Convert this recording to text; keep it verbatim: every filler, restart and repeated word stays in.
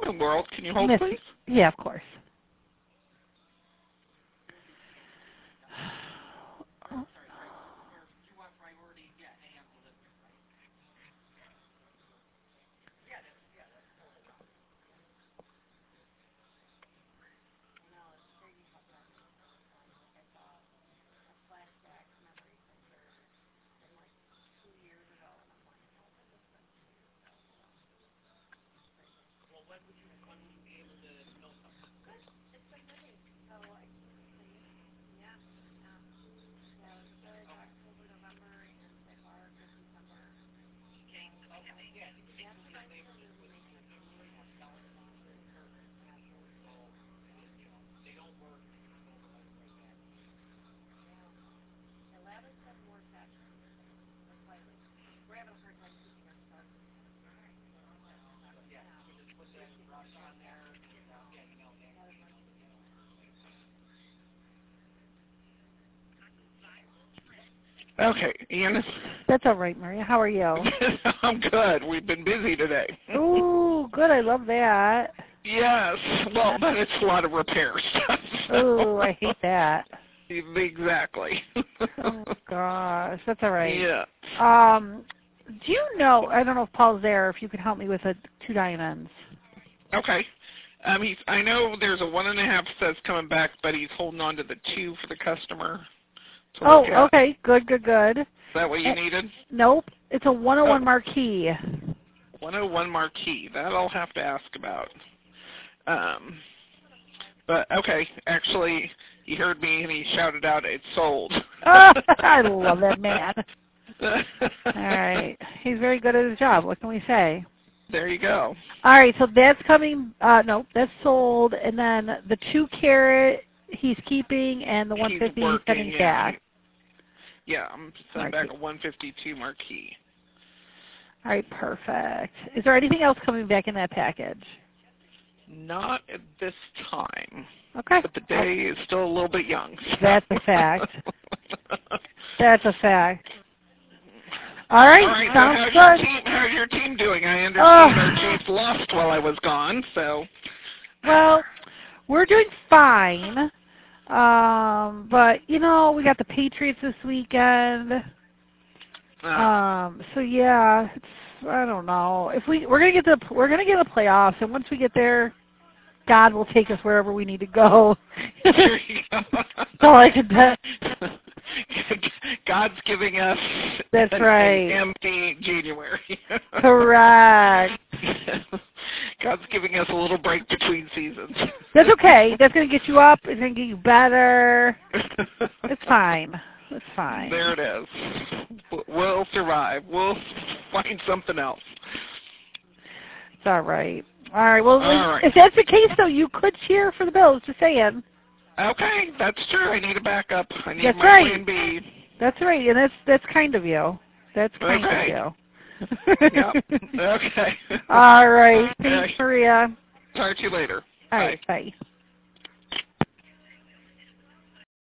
the world? Can you hold, Miss, please? yeah, of course. Okay, Ian. That's all right, Maria. How are you? I'm good. We've been busy today. Ooh, good. I love that. Yes. Well, but it's a lot of repair stuff. So. Ooh, I hate that. Exactly. Oh, gosh. That's all right. Yeah. Um, do you know, I don't know if Paul's there, if you could help me with a two diamonds. Okay. Um, he's, I know there's a one and a half that's coming back, but he's holding on to the two for the customer. Oh, okay. Good, good, good. Is that what you uh, needed? Nope. It's a one oh one oh. marquee. one oh one marquee. That I'll have to ask about. Um, but, okay. Actually, he heard me and he shouted out, it's sold. Oh, I love that man. All right. He's very good at his job. What can we say? There you go. All right. So that's coming. Uh, no, that's sold. And then the two carat he's keeping and the one fifty he's, he's sending yeah. back. Yeah, I'm sending back a one fifty-two marquee. All right, perfect. Is there anything else coming back in that package? Not at this time. Okay. But the day is still a little bit young. So. That's a fact. That's a fact. All right, All right, sounds so how's good. Your team, how's your team doing? I understand uh, our Chiefs lost while I was gone, so. Well, we're doing fine. Um, but, you know, we got the Patriots this weekend. Uh, Um, so, yeah, it's, I don't know. If we, we're going to get the, we're going to get the playoffs, and once we get there, God will take us wherever we need to go. There you go. That's all I can tell. God's giving us That's an, right. an empty January. Correct. God's giving us a little break between seasons. That's okay. That's going to get you up. It's going to get you better. It's fine. It's fine. There it is. We'll survive. We'll find something else. It's all right. All right. Well, all right. If that's the case, though, you could cheer for the Bills. Just saying. Okay, that's true. I need a backup. I need that's my right. plan B. That's right, and that's that's kind of you. That's kind okay. of you. Yep. Okay. All right. Okay. Thanks, Maria. Talk to you later. All Bye. right. Bye.